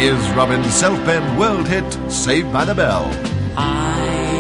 Here's Robin's self-penned world hit, Saved by the Bell. I